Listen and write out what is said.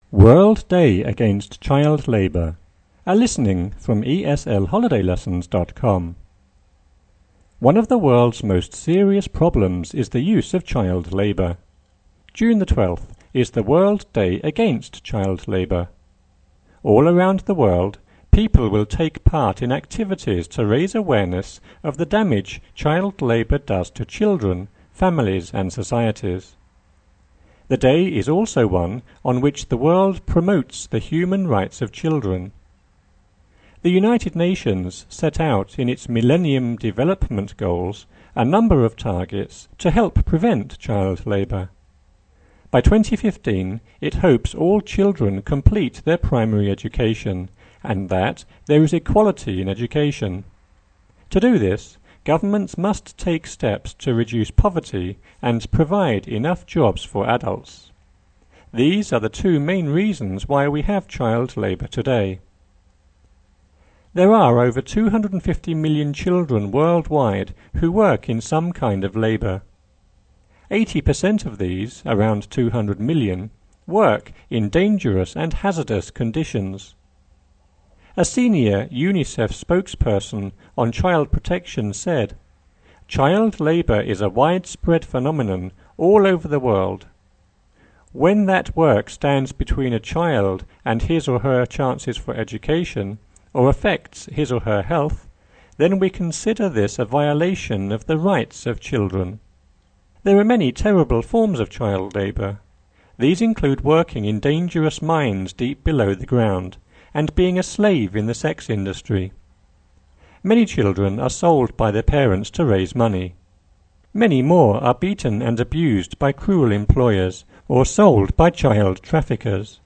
World Day Against Child Labour. A listening from ESLHolidayLessons.com. One of the world's most serious problems is the use of child labour. June the 12th is the World Day Against Child Labour. All around the world, people will take part in activities to raise awareness of the damage child labour does to children, families and societies. The day is also one on which the world promotes the human rights of children. The United Nations set out in its Millennium Development Goals a number of targets to help prevent child labour. By 2015, it hopes all children complete their primary education and that there is equality in education. To do this, governments must take steps to reduce poverty and provide enough jobs for adults. These are the two main reasons why we have child labour today. There are over 250 million children worldwide who work in some kind of labour. 80% of these, around 200 million, work in dangerous and hazardous conditions. A senior UNICEF spokesperson on child protection said, "Child labour is a widespread phenomenon all over the world. When that work stands between a child and his or her chances for education, or affects his or her health, then we consider this a violation of the rights of children." There are many terrible forms of child labour. These include working in dangerous mines deep below the ground, and being a slave in the sex industry. Many children are sold by their parents to raise money. Many more are beaten and abused by cruel employers or sold by child traffickers.